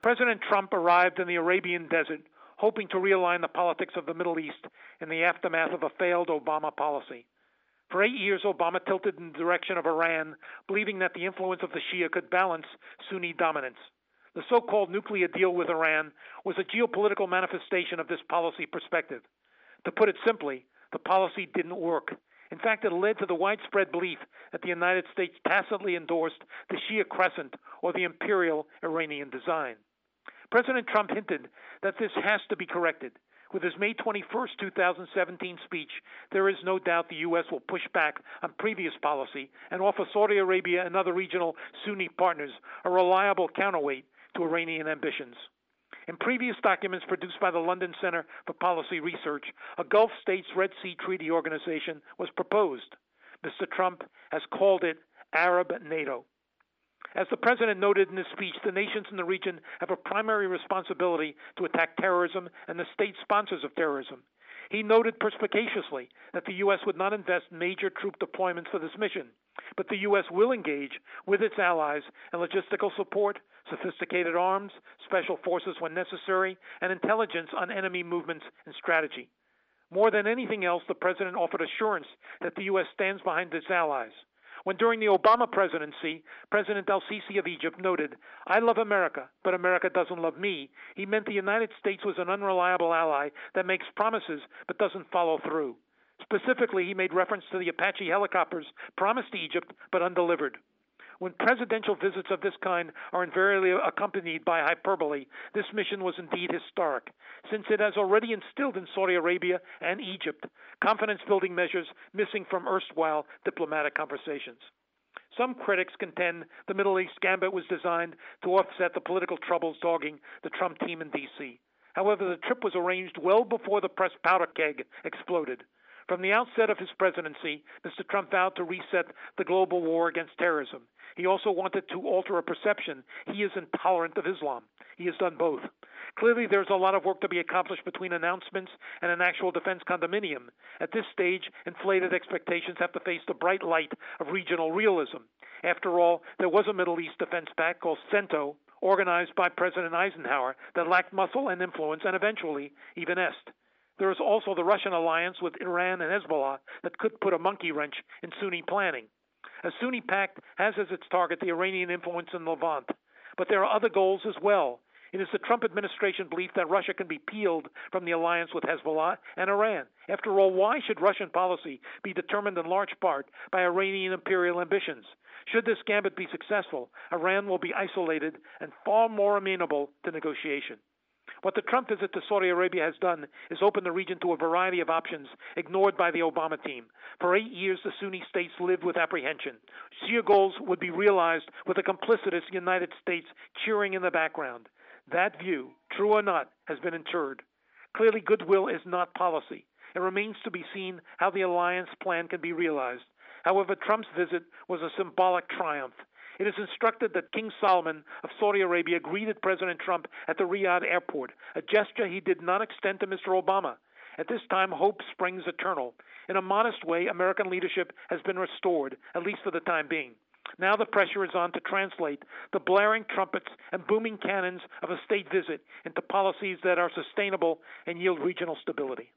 President Trump arrived in the Arabian desert hoping to realign the politics of the Middle East in the aftermath of a failed Obama policy. For 8 years, Obama tilted in the direction of Iran, believing that the influence of the Shia could balance Sunni dominance. The so-called nuclear deal with Iran was a geopolitical manifestation of this policy perspective. To put it simply, the policy didn't work. In fact, it led to the widespread belief that the United States tacitly endorsed the Shia Crescent or the imperial Iranian design. President Trump hinted that this has to be corrected. With his May 21, 2017 speech, there is no doubt the U.S. will push back on previous policy and offer Saudi Arabia and other regional Sunni partners a reliable counterweight to Iranian ambitions. In previous documents produced by the London Center for Policy Research, a Gulf States Red Sea Treaty Organization was proposed. Mr. Trump has called it Arab NATO. As the president noted in his speech, the nations in the region have a primary responsibility to attack terrorism and the state sponsors of terrorism. He noted perspicaciously that the U.S. would not invest major troop deployments for this mission, but the U.S. will engage with its allies in logistical support, sophisticated arms, special forces when necessary, and intelligence on enemy movements and strategy. More than anything else, the president offered assurance that the U.S. stands behind its allies. When during the Obama presidency, President al-Sisi of Egypt noted, "I love America, but America doesn't love me," he meant the United States was an unreliable ally that makes promises but doesn't follow through. Specifically, he made reference to the Apache helicopters promised to Egypt but undelivered. When presidential visits of this kind are invariably accompanied by hyperbole, this mission was indeed historic, since it has already instilled in Saudi Arabia and Egypt confidence-building measures missing from erstwhile diplomatic conversations. Some critics contend the Middle East gambit was designed to offset the political troubles dogging the Trump team in D.C. However, the trip was arranged well before the press powder keg exploded. From the outset of his presidency, Mr. Trump vowed to reset the global war against terrorism. He also wanted to alter a perception he is intolerant of Islam. He has done both. Clearly, there's a lot of work to be accomplished between announcements and an actual defense condominium. At this stage, inflated expectations have to face the bright light of regional realism. After all, there was a Middle East defense pact called CENTO, organized by President Eisenhower, that lacked muscle and influence and eventually even est. There is also the Russian alliance with Iran and Hezbollah that could put a monkey wrench in Sunni planning. A Sunni pact has as its target the Iranian influence in Levant, but there are other goals as well. It is the Trump administration belief that Russia can be peeled from the alliance with Hezbollah and Iran. After all, why should Russian policy be determined in large part by Iranian imperial ambitions? Should this gambit be successful, Iran will be isolated and far more amenable to negotiation. What the Trump visit to Saudi Arabia has done is open the region to a variety of options ignored by the Obama team. For 8 years, the Sunni states lived with apprehension. Shia goals would be realized with a complicitous United States cheering in the background. That view, true or not, has been interred. Clearly, goodwill is not policy. It remains to be seen how the alliance plan can be realized. However, Trump's visit was a symbolic triumph. It is instructed that King Salman of Saudi Arabia greeted President Trump at the Riyadh airport, a gesture he did not extend to Mr. Obama. At this time, hope springs eternal. In a modest way, American leadership has been restored, at least for the time being. Now the pressure is on to translate the blaring trumpets and booming cannons of a state visit into policies that are sustainable and yield regional stability.